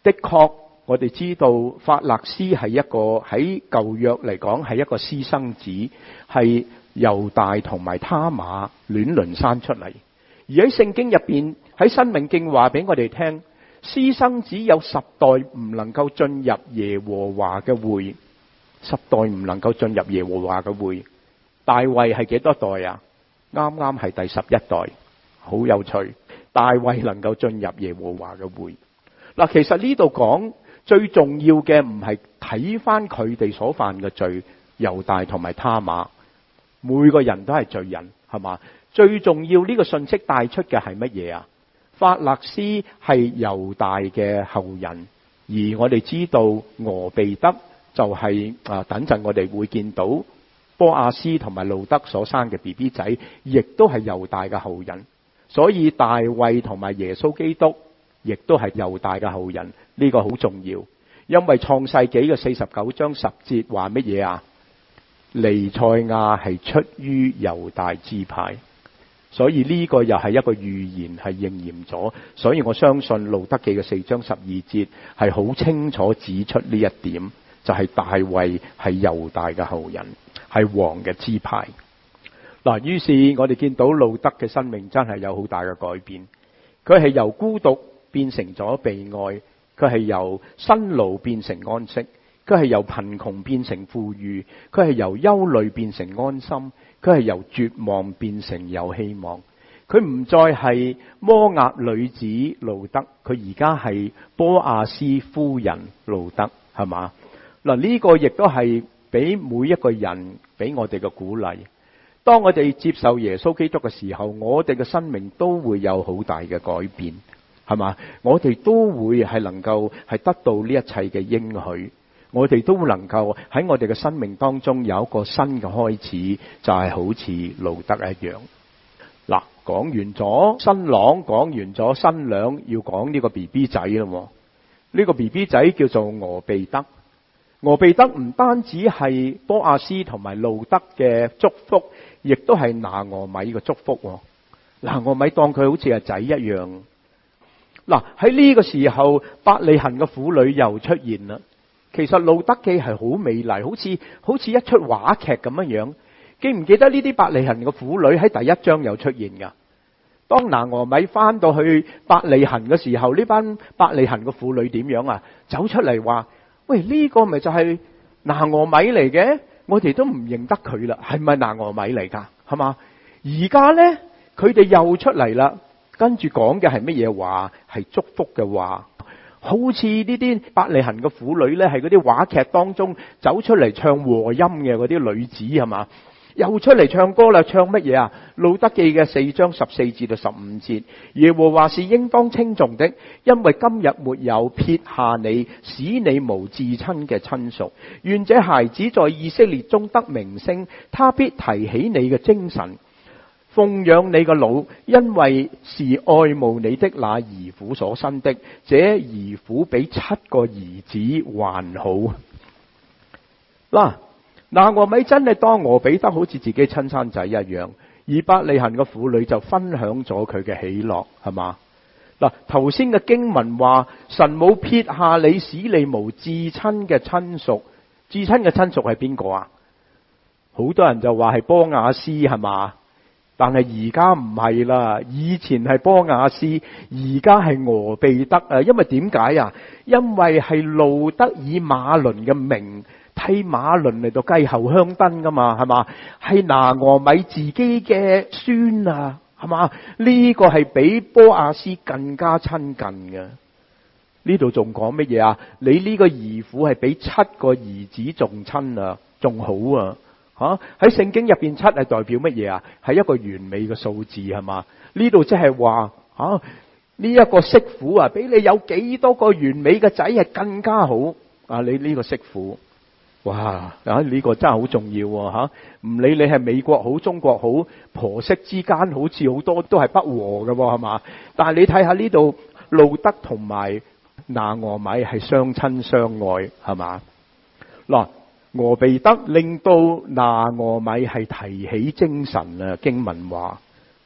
的確，我哋知道法勒斯係一個喺舊約嚟講係一個私生子，係猶大同埋他瑪亂倫生出嚟。而喺聖經入邊，喺申命記話俾我哋聽，私生子有十代唔能夠進入耶和華嘅會，十代唔能夠進入耶和華嘅會。大衛係幾多代啊？啱啱係第十一代，好有趣。大衛能夠進入耶和華嘅會。嗱，其實呢度講最重要嘅唔係睇翻佢哋所犯嘅罪，猶大同埋他瑪，每個人都係罪人，係嘛？最重要呢個信息帶出嘅係乜嘢啊？法勒斯係猶大嘅後人，而我哋知道俄備得就係、是、啊，等陣我哋會見到波亞斯同埋路德所生嘅 B B 仔，亦都係猶大嘅後人。所以大衛同埋耶穌基督亦都係猶大嘅後人，呢、這個好重要。因為創世紀嘅四十九章十節話乜嘢啊？彌賽亞係出於猶大支派。所以呢個又係一個預言，係應驗咗。所以我相信路德記嘅四章十二節係好清楚指出呢一點，就係、是、大衛係猶大嘅後人，係王嘅支派。嗱，於是我哋見到路德嘅生命真係有好大嘅改變。佢係由孤獨變成咗被愛，佢係由辛勞變成安息，佢係由貧窮變成富裕，佢係由憂慮變成安心，佢係由絕望變成有希望。佢唔再係摩押女子路德，佢而家係波亞斯夫人路德，係嘛？嗱，呢個亦都係俾每一個人俾我哋嘅鼓勵。當我哋接受耶穌基督嘅時候，我哋嘅生命都會有好大嘅改變，係嘛？我哋都會係能夠係得到呢一切嘅應許，我哋都能夠喺我哋嘅生命當中有一個新嘅開始，就係好似路德一樣。嗱，講完咗新郎，講完咗新娘，要講呢個 B B 仔啦。呢個 B B 仔叫做俄備得。俄備得唔單止係波亞斯同埋路德嘅祝福，亦都係拿俄米嘅祝福。拿俄米當佢好似係仔一樣。嗱，喺呢個時候，伯利恆嘅婦女又出現啦。其實路德記係好美麗，好似好似一出話劇咁樣樣。記唔記得呢啲伯利恆嘅婦女喺第一章有出現噶？當拿俄米翻到去伯利恆嘅時候，呢班伯利恆嘅婦女點樣啊？走出嚟話：喂，呢個咪就係拿俄米嚟嘅？我哋都唔認得佢啦，係咪拿俄米嚟噶？係嘛？而家呢，佢哋又出嚟啦，跟住講嘅係乜嘢話？係祝福嘅話，好似呢啲伯利恆嘅婦女呢，係嗰啲話劇當中走出嚟唱和音嘅嗰啲女子，係嘛？又出嚟唱歌啦，唱乜嘢啊？路德記嘅四章十四節到十五節，耶和華是應當稱頌的，因為今日沒有撇下你，使你無至親嘅親屬。願這孩子在以色列中得名聲，他必提起你嘅精神，奉養你嘅老，因為是愛慕你的那兒婦所生的，這兒婦比七個兒子還好。嗱，拿俄米真係當俄比德好似自己親生仔一樣，而伯利恆嘅婦女就分享咗佢嘅喜樂，係嘛？嗱，頭先嘅經文話神冇撇下你，使你無至親嘅親屬。至親嘅親屬係邊個啊？好多人就話係波亞斯，係嘛？但係而家唔係啦，以前係波亞斯，而家係俄備得啊！因為點解啊？因為係路德以馬倫嘅名替馬倫嚟到繼後香燈噶嘛，係嘛？係拿俄米自己嘅孫啊，係嘛？呢個係比波亞斯更加親近嘅。呢度仲講乜嘢啊？你呢個兒婦係比七個兒子仲親啊，仲好啊！吓，喺聖經入邊，七係代表乜嘢啊？係一個完美嘅數字，係嘛？呢度即係話吓，呢一個媳婦啊，比你有幾多個完美嘅仔係更加好啊！你呢個媳婦。哇！啊，呢個真係好重要喎吓，唔理你係美國好、中國好，婆媳之間好似好多都係不和嘅，係嘛？但係你睇下呢度，路德同埋拿俄米係相親相愛，係嘛？嗱，俄備得令到拿俄米係提起精神啊！經文話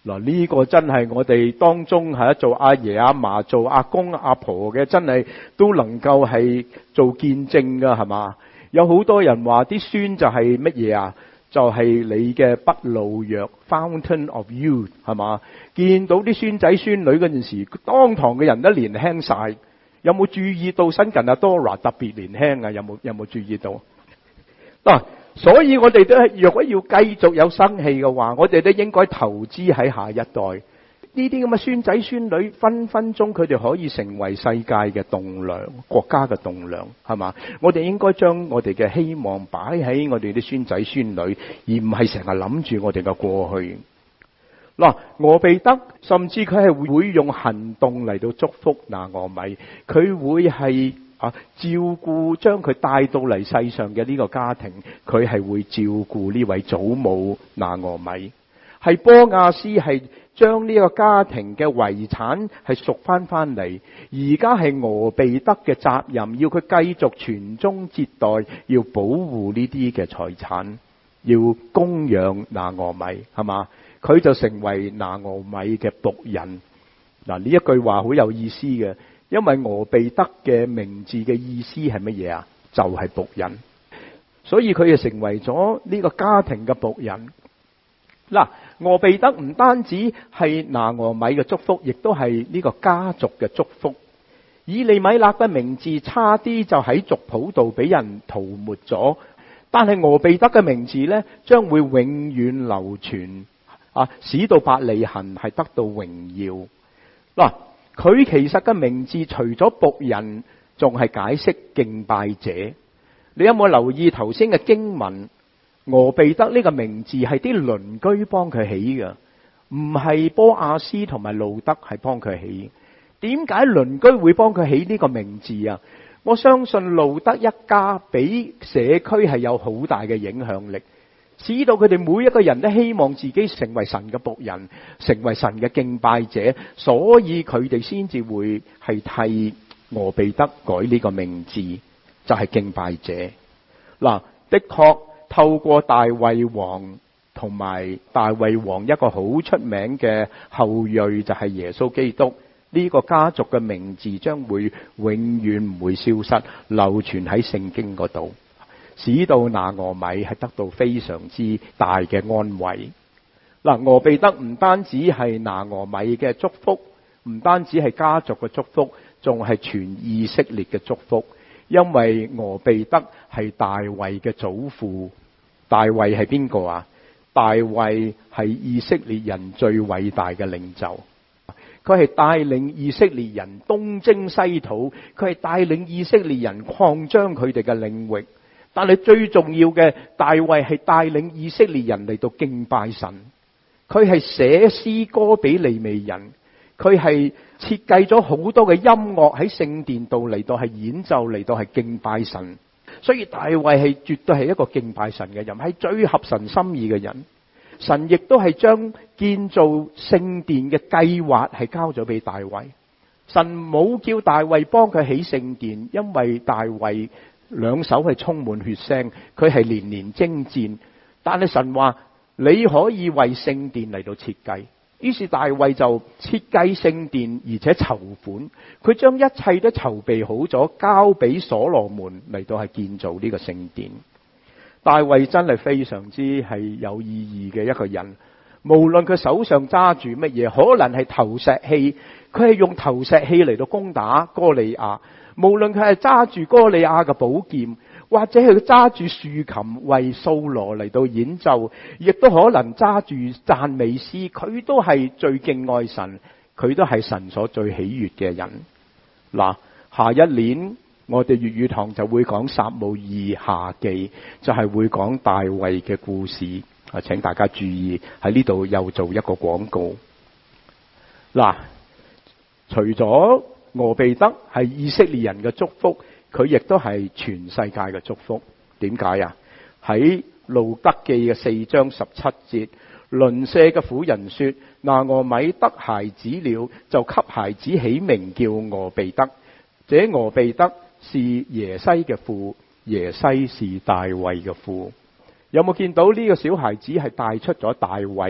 嗱，呢個真係我哋當中係做阿爺阿嫲、做阿公阿婆嘅，真係都能夠係做見證噶，係嘛？有好多人話啲孫就係乜嘢啊？就係你嘅不老藥 ，Fountain of Youth， 係嘛？見到啲孫仔孫女嗰陣時，當堂嘅人都年輕晒。有冇注意到新近阿 Dora 特別年輕啊？有冇有冇注意到？嗱，所以我哋都係若果要繼續有生氣嘅話，我哋都應該投資喺下一代。呢啲咁嘅孫仔孫女，分分鐘佢哋可以成為世界嘅棟樑，國家嘅棟樑，係嘛？我哋應該將我哋嘅希望擺喺我哋啲孫仔孫女，而唔係成日諗住我哋嘅過去。嗱，俄備德甚至佢係會用行動嚟到祝福拿俄米，佢會係啊照顧將佢帶到嚟世上嘅呢個家庭，佢係會照顧呢位祖母拿俄米，係波亞斯係將呢個家庭嘅遺產係贖翻翻嚟，而家係俄備德嘅責任，要佢繼續傳宗接代，要保護呢啲嘅財產，要供養拿俄米，係嘛？佢就成為拿俄米嘅僕人。嗱，呢一句話好有意思嘅，因為俄備德嘅名字嘅意思係乜嘢啊？就係僕人，所以佢就成為咗呢個家庭嘅僕人。嗱，俄備德唔單止係拿俄米嘅祝福，亦都係呢個家族嘅祝福。以利米勒嘅名字差啲就喺族譜度俾人塗抹咗，但係俄備德嘅名字呢，將會永遠流傳。啊！使到伯利恆係得到榮耀。嗱，佢其實嘅名字除咗僕人，仲係解釋敬拜者。你有冇留意頭先嘅經文？俄備德呢個名字係啲鄰居幫佢起嘅，唔係波亞斯同埋路德係幫佢起。點解鄰居會幫佢起呢個名字啊？我相信路德一家俾社區係有好大嘅影響力。使到佢哋每一個人都希望自己成為神嘅僕人，成為神嘅敬拜者，所以佢哋先至會係替俄備德改呢個名字，就係敬拜者。嗱，的確透過大衛王同埋大衛王一個好出名嘅後裔就係耶穌基督，呢個家族嘅名字將會永遠唔會消失，流傳喺聖經嗰度。使到拿俄米係得到非常之大嘅安慰。嗱，俄備德唔單止係拿俄米嘅祝福，唔單止係家族嘅祝福，仲係全以色列嘅祝福。因為俄備德係大衛嘅祖父。大衛係邊個啊？大衛係以色列人最偉大嘅領袖。佢係帶領以色列人東征西討，佢係帶領以色列人擴張佢哋嘅領域。但係最重要嘅，大衛係帶領以色列人嚟到敬拜神。佢係寫詩歌俾利未人，佢係設計咗好多嘅音樂喺聖殿度嚟到係演奏，嚟到係敬拜神。所以大衛係絕對係一個敬拜神嘅人，係最合神心意嘅人。神亦都係將建造聖殿嘅計劃係交咗俾大衛。神冇叫大衛幫佢起聖殿，因為大衛兩手係充滿血腥，佢係年年征戰。但係神話你可以為聖殿嚟到設計，於是大衛就設計聖殿，而且籌款。佢將一切都籌備好咗，交俾所羅門嚟到係建造呢個聖殿。大衛真係非常之係有意義嘅一個人。無論佢手上揸住乜嘢，可能係投石器，佢係用投石器嚟到攻打哥利亞。無論佢係揸住哥利亞嘅寶劍，或者係揸住豎琴為掃羅嚟到演奏，亦都可能揸住讚美詩，佢都係最敬愛神，佢都係神所最喜悅嘅人。嗱，下一年我哋粵語堂就會講撒母耳下記，就係會講大衛嘅故事。啊，請大家注意喺呢度又做一個廣告。嗱，除咗俄備德係以色列人嘅祝福，佢亦都係全世界嘅祝福。點解啊？喺路德記嘅四章十七節，鄰舍嘅婦人說：拿俄米得孩子了，就給孩子起名叫俄備德。這俄備德是耶西嘅父，耶西是大衛嘅父。有冇見到呢個小孩子係帶出咗大衛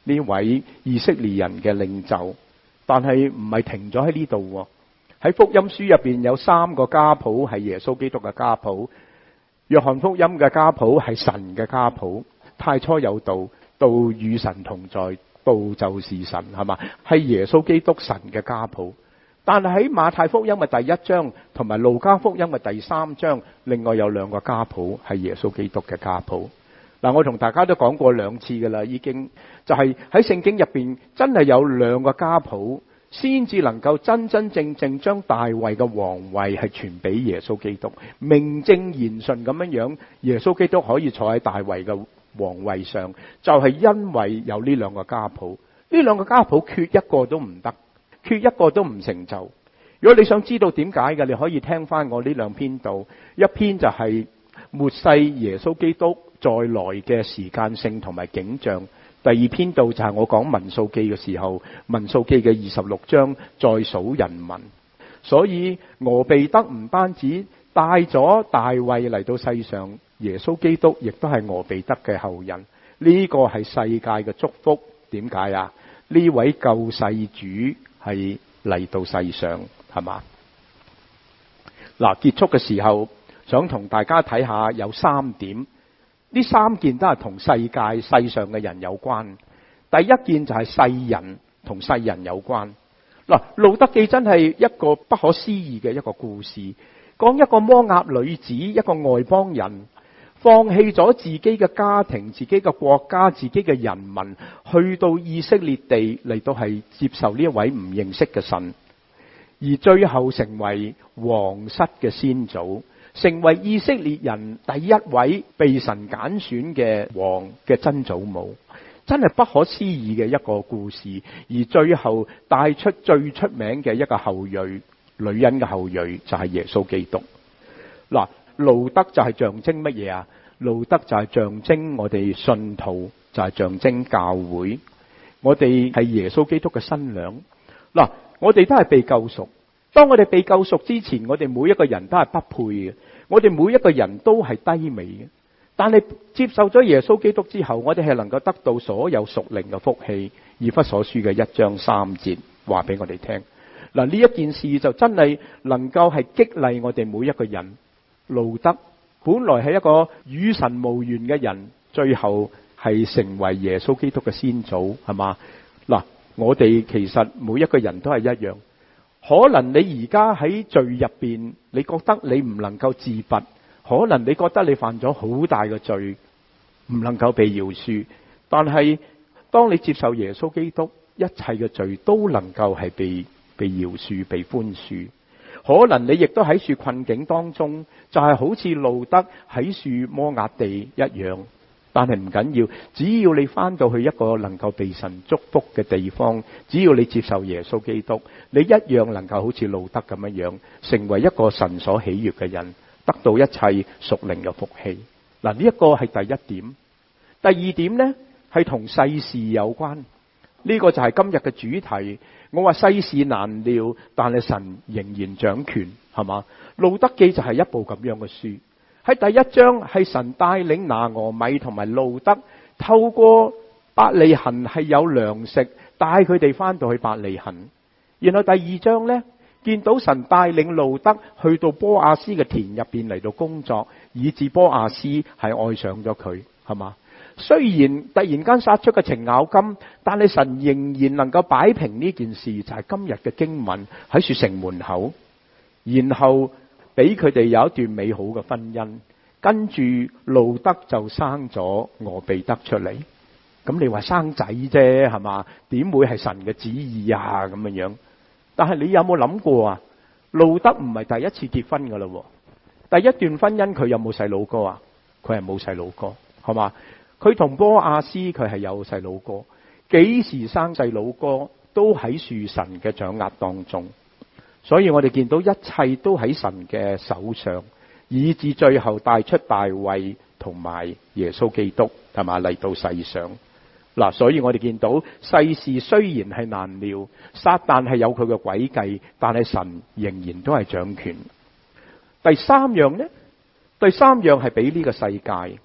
呢位以色列人嘅領袖。但係唔係停咗喺呢度，喺福音書入邊有三個家譜係耶穌基督嘅家譜。約翰福音嘅家譜係神嘅家譜，太初有道，道與神同在，道就是神，係嘛？係耶穌基督神嘅家譜。但係喺馬太福音嘅第一章同埋路加福音嘅第三章，另外有兩個家譜係耶穌基督嘅家譜。嗱，我同大家都講過兩次噶啦，已經就係喺聖經入邊真係有兩個家譜，先至能夠真真正正將大衛嘅皇位係傳俾耶穌基督，名正言順咁樣樣，耶穌基督可以坐喺大衛嘅皇位上，就係因為有呢兩個家譜。呢兩個家譜缺一個都唔得，缺一個都唔成就。如果你想知道點解嘅，你可以聽翻我呢兩篇道，一篇就係末世耶穌基督再來嘅時間性同埋景象，第二篇道就係我講民數記嘅時候，民數記嘅二十六章再數人民。所以俄備得唔單止帶咗大衛嚟到世上，耶穌基督亦都係俄備得嘅後人。呢個係世界嘅祝福。點解啊？呢位救世主係嚟到世上，係嘛？嗱，結束嘅時候想同大家睇下有三點，呢三件都係同世界世上嘅人有關。第一件就係世人同世人有關。嗱，路得記真係一個不可思議嘅一個故事，講一個摩押女子，一個外邦人放棄咗自己嘅家庭、自己嘅國家、自己嘅人民，去到以色列地嚟到係接受呢一位唔認識嘅神，而最後成為皇室嘅先祖，成為以色列人第一位被神揀選嘅王嘅曾祖母。真係不可思議嘅一個故事，而最後帶出最出名嘅一個後裔，女人嘅後裔就係耶穌基督。嗱，路得就係象徵乜嘢啊？路得就係象徵我哋信徒，就係象徵教會。我哋係耶穌基督嘅新娘。嗱，我哋都係被救贖。當我哋被救贖之前，我哋每一個人都係不配嘅，我哋每一個人都係低微嘅。但係接受咗耶穌基督之後，我哋係能夠得到所有屬靈嘅福氣。以弗所書嘅一章三節話俾我哋聽。嗱，呢一件事就真係能夠係激勵我哋每一個人。路得本來係一個與神無緣嘅人，最後係成為耶穌基督嘅先祖，係嘛？嗱，我哋其實每一個人都係一樣。可能你而家喺罪入邊，你覺得你唔能夠自拔，可能你覺得你犯咗好大嘅罪，唔能夠被饒恕。但係當你接受耶穌基督，一切嘅罪都能夠係被被饒恕、被寬恕。可能你亦都喺處困境當中，就係好似路得喺處摩押地一樣。但係唔緊要，只要你翻到去一個能夠被神祝福嘅地方，只要你接受耶穌基督，你一樣能夠好似路得咁樣樣，成為一個神所喜悅嘅人，得到一切屬靈嘅福氣。嗱，呢一個係第一點。第二點呢，係同世事有關。呢個就係今日嘅主題。我話世事難料，但係神仍然掌權，係嘛？路得記就係一部咁樣嘅書。喺第一章係神帶領拿俄米同埋路得透過伯利恆係有糧食，帶佢哋翻到去伯利恆。然後第二章呢，見到神帶領路得去到波亞斯嘅田入邊嚟到工作，以致波亞斯係愛上咗佢，係嘛？雖然突然間殺出個程咬金，但係神仍然能夠擺平呢件事，就係今日嘅經文喺樹城門口，然後俾佢哋有一段美好嘅婚姻，跟住路得就生咗俄備得出嚟。咁你話生仔啫，係嘛？點會係神嘅旨意啊？咁樣樣。但係你有冇諗過啊？路得唔係第一次結婚噶啦，第一段婚姻佢有冇細佬哥啊？佢係冇細佬哥，係嘛？佢同波亞斯佢係有細佬哥，幾時生細佬哥都喺樹神嘅掌握當中，所以我哋見到一切都喺神嘅手上，以至最後帶出大衛同埋耶穌基督係嘛嚟到世上。嗱，所以我哋見到世事雖然係難料，撒旦係有佢嘅詭計，但係神仍然都係掌權。第三樣呢？第三樣係俾呢個世界。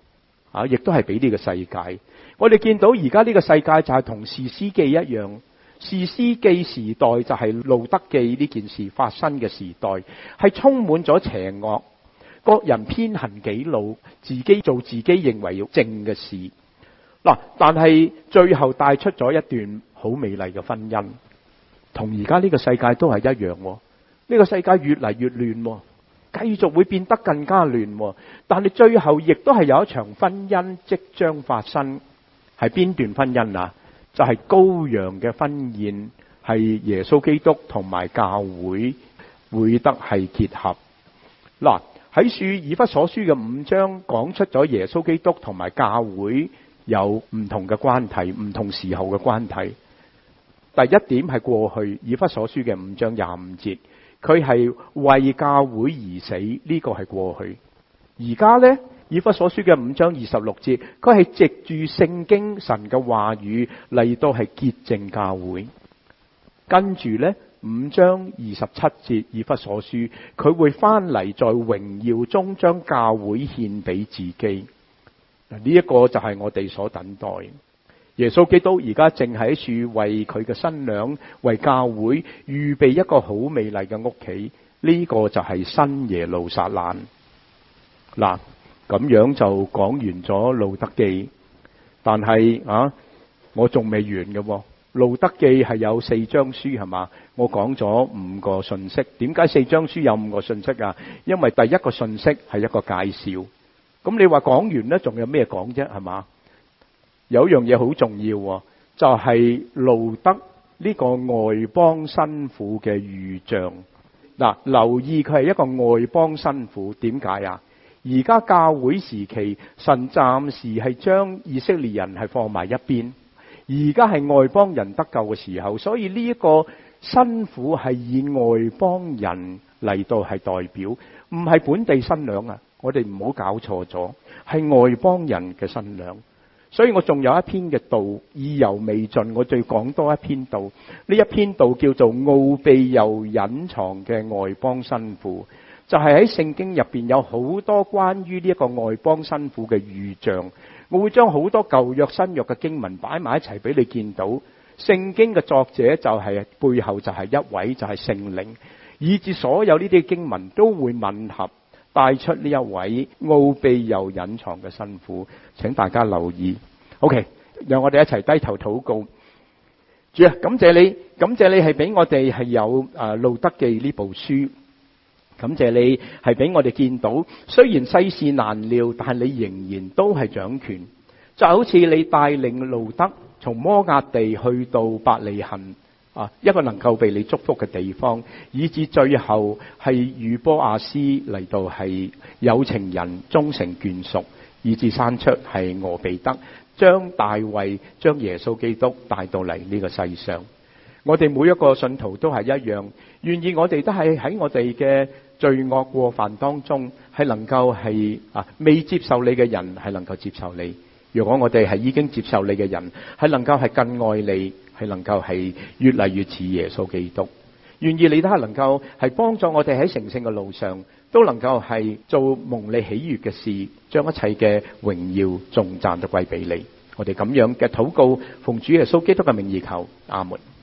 啊，亦都係俾呢個世界。我哋見到而家呢個世界就係同士師記一樣，士師記時代就係路得記呢件事發生嘅時代，係充滿咗邪惡，各人偏行己路，自己做自己認為要正嘅事。嗱，但係最後帶出咗一段好美麗嘅婚姻，同而家呢個世界都係一樣。呢個世界越嚟越亂，繼續會變得更加亂。但係最後亦都係有一場婚姻即將發生，係邊段婚姻啊？就係羔羊嘅婚宴，係耶穌基督同埋教會會得係結合。嗱，喺書以弗所書嘅五章講出咗耶穌基督同埋教會有唔同嘅關係，唔同時候嘅關係。第一點係過去，以弗所書嘅五章廿五節，佢係為教會而死，呢個係過去。而家呢，以弗所書嘅五章二十六節，佢係藉住聖經神嘅話語嚟到係潔淨教會。跟住呢，五章二十七節以弗所書，佢會翻嚟在榮耀中將教會獻俾自己。嗱，呢一個就係我哋所等待。耶穌基督而家正喺處為佢嘅新娘，為教會預備一個好美麗嘅屋企。呢個就係新耶路撒冷。嗱，咁樣就講完咗路得記，但係啊，我仲未完嘅。路得記係有四章書係嘛？我講咗五個信息。點解四章書有五個信息啊？因為第一個信息係一個介紹。咁你話講完呢，仲有咩講啫？係嘛？有一樣嘢好重要，就係路得呢個外邦新婦嘅預象。嗱，留意佢係一個外邦新婦，點解啊？而家教會時期，神暫時係將以色列人係放埋一邊，而家係外邦人得救嘅時候，所以呢一個新婦係以外邦人嚟到係代表，唔係本地新娘啊！我哋唔好搞錯咗，係外邦人嘅新娘。所以我仲有一篇嘅道，意猶未盡，我再講多一篇道。呢一篇道叫做奧秘又隱藏嘅外邦新婦，就係喺聖經入邊有好多關於呢一個外邦新婦嘅預象。我會將好多舊約新約嘅經文擺埋一齊俾你見到。聖經嘅作者就係背後就係一位就係聖靈，以至所有呢啲經文都會吻合，帶出呢一位奧秘又隱藏嘅新婦，請大家留意。OK， 讓我哋一齊低頭禱告。主啊，感謝你，感謝你係俾我哋係有誒路得記呢部書，感謝你係俾我哋見到，雖然世事難料，但係你仍然都係掌權。就好似你帶領路得從摩押地去到伯利恆啊，一個能夠被你祝福嘅地方，以至最後係與波亞斯嚟到係有情人終成眷屬，以至生出係俄備得，將大衛將耶穌基督帶到嚟呢個世上。我哋每一個信徒都係一樣，願意我哋都係喺我哋嘅罪惡過犯當中，係能夠係啊未接受你嘅人係能夠接受你。如果我哋係已經接受你嘅人，係能夠係更愛你，係能夠係越嚟越似耶穌基督。願意你都係能夠係幫助我哋喺成聖嘅路上，都能夠係做蒙你喜悅嘅事，將一切嘅榮耀頌讚都歸俾你。我哋咁樣嘅禱告，奉主耶穌基督嘅名義求，阿門。